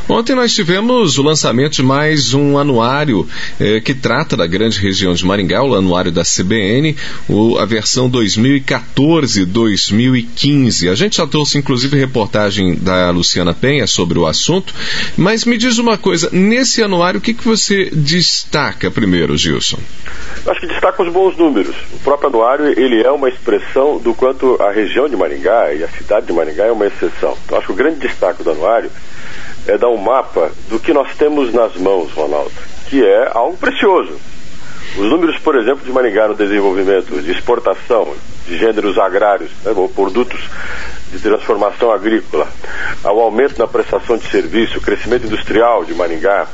Ontem nós tivemos o lançamento de mais um anuário que trata da grande região de Maringá, o anuário da CBN, a versão 2014-2015. A gente já trouxe inclusive reportagem da Luciana Penha sobre o assunto, mas me diz uma coisa, nesse anuário o que você destaca primeiro, Gilson? Eu acho que destaca os bons números. O próprio anuário, ele é uma expressão do quanto a região de Maringá e a cidade de Maringá é uma exceção. Então acho que o grande destaque do anuário é dar um mapa do que nós temos nas mãos, Ronaldo, que é algo precioso. Os números, por exemplo, de Maringá no desenvolvimento de exportação de gêneros agrários, ou produtos de transformação agrícola, ao aumento na prestação de serviço, o crescimento industrial de Maringá,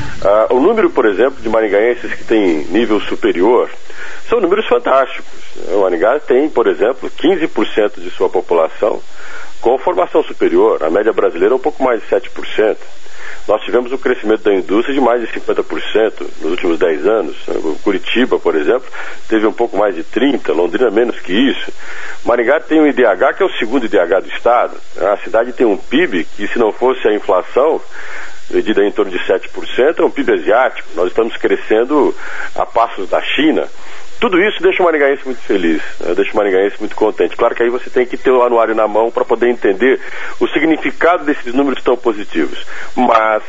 o número, por exemplo, de maringaenses que tem nível superior, são números fantásticos. O Maringá tem, por exemplo, 15% de sua população com formação superior. A média brasileira é um pouco mais de 7%. Nós tivemos um crescimento da indústria de mais de 50% nos últimos 10 anos. Curitiba, por exemplo, teve um pouco mais de 30%, Londrina menos que isso. Maringá tem um IDH que é o segundo IDH do estado. A cidade tem um PIB que, se não fosse a inflação, medida em torno de 7%, é um PIB asiático. Nós estamos crescendo a passos da China. Tudo isso deixa o maringaense muito feliz, né? Deixa o maringaense muito contente. Claro que aí você tem que ter o anuário na mão para poder entender o significado desses números tão positivos. Mas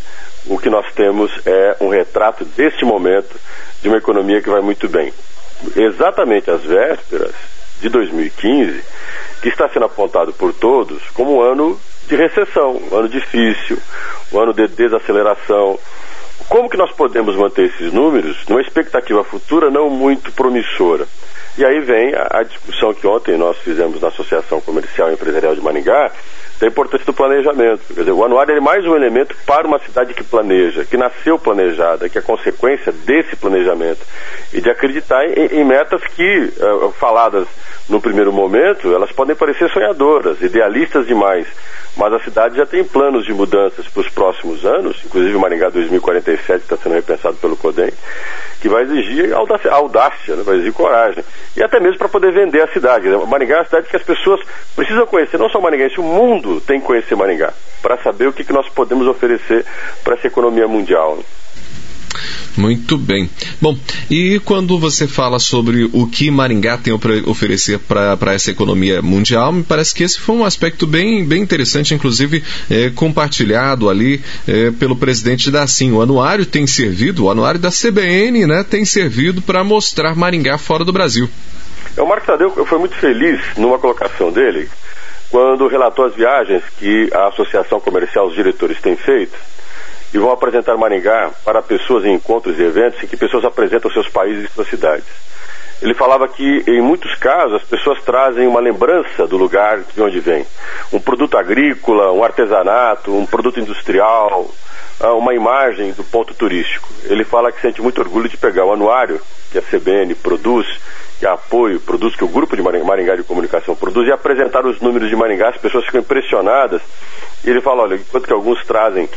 o que nós temos é um retrato deste momento de uma economia que vai muito bem. Exatamente às vésperas de 2015, que está sendo apontado por todos como um ano de recessão, um ano difícil, um ano de desaceleração. Como que nós podemos manter esses números numa expectativa futura não muito promissora? E aí vem a discussão que ontem nós fizemos na Associação Comercial e Empresarial de Maringá, da importância do planejamento. Quer dizer, o anuário é mais um elemento para uma cidade que planeja, que nasceu planejada, que é consequência desse planejamento e de acreditar em metas que, faladas no primeiro momento, elas podem parecer sonhadoras, idealistas demais. Mas a cidade já tem planos de mudanças para os próximos anos, inclusive o Maringá 2047 está sendo repensado pelo CODEM, que vai exigir audácia, né? Vai exigir coragem. E até mesmo para poder vender a cidade. O Maringá é uma cidade que as pessoas precisam conhecer, não só o maringaense, o mundo tem que conhecer Maringá, para saber o que nós podemos oferecer para essa economia mundial, né? Muito bem. Bom, e quando você fala sobre o que Maringá tem para oferecer para essa economia mundial, me parece que esse foi um aspecto bem interessante, inclusive compartilhado ali pelo presidente da ACIM. O anuário da CBN, né, tem servido para mostrar Maringá fora do Brasil. O Marcos Tadeu foi muito feliz numa colocação dele, quando relatou as viagens que a Associação Comercial, os diretores têm feito, e vão apresentar Maringá para pessoas em encontros e eventos em que pessoas apresentam seus países e suas cidades. Ele falava que, em muitos casos, as pessoas trazem uma lembrança do lugar de onde vem. Um produto agrícola, um artesanato, um produto industrial, uma imagem do ponto turístico. Ele fala que sente muito orgulho de pegar o anuário que a CBN produz, que a Apoio produz, que o Grupo de Maringá de Comunicação produz, e apresentar os números de Maringá. As pessoas ficam impressionadas. E ele fala, olha, enquanto que alguns trazem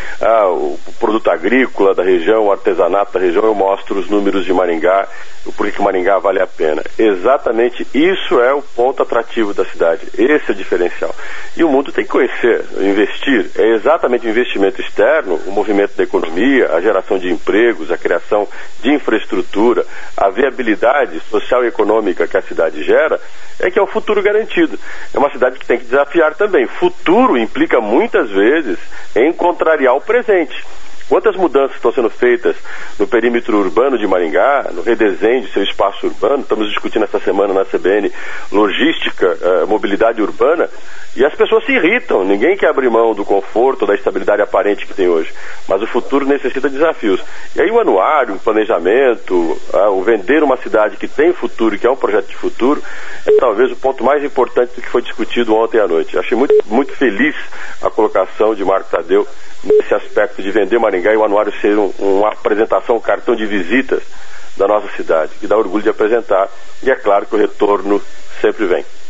o produto agrícola da região, o artesanato da região, eu mostro os números de Maringá, o porquê que Maringá vale a pena. Exatamente isso é o ponto atrativo da cidade, esse é o diferencial. E o mundo tem que conhecer, investir, é exatamente o investimento externo, o movimento da economia, a geração de empregos, a criação de infraestrutura, a viabilidade social e econômica que a cidade gera, é que é o futuro garantido. É uma cidade que tem que desafiar também. Futuro implica muitas vezes em contrariar o presente. Quantas mudanças estão sendo feitas no perímetro urbano de Maringá, no redesenho de seu espaço urbano? Estamos discutindo essa semana na CBN logística, mobilidade urbana, e as pessoas se irritam. Ninguém quer abrir mão do conforto, da estabilidade aparente que tem hoje. Mas o futuro necessita de desafios. E aí o anuário, o planejamento, o vender uma cidade que tem futuro, que é um projeto de futuro, é talvez o ponto mais importante do que foi discutido ontem à noite. Achei muito feliz a colocação de Marco Tadeu nesse aspecto de vender Maringá e o anuário ser uma apresentação, um cartão de visitas da nossa cidade, que dá orgulho de apresentar, e é claro que o retorno sempre vem.